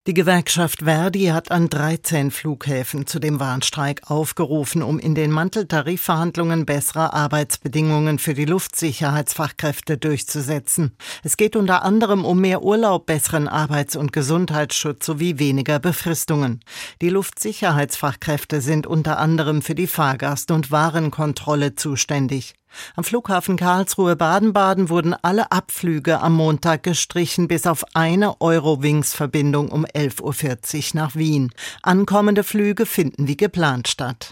Die Gewerkschaft ver.di hat an 13 Flughäfen zu dem Warnstreik aufgerufen, um in den Manteltarifverhandlungen bessere Arbeitsbedingungen für die Luftsicherheitsfachkräfte durchzusetzen. Es geht unter anderem um mehr Urlaub, besseren Arbeits- und Gesundheitsschutz sowie weniger Befristungen. Die Luftsicherheitsfachkräfte sind unter anderem für die Fahrgast- und Warenkontrolle zuständig. Am Flughafen Karlsruhe-Baden-Baden wurden alle Abflüge am Montag gestrichen, bis auf eine Eurowings-Verbindung um 11:40 Uhr nach Wien. Ankommende Flüge finden wie geplant statt.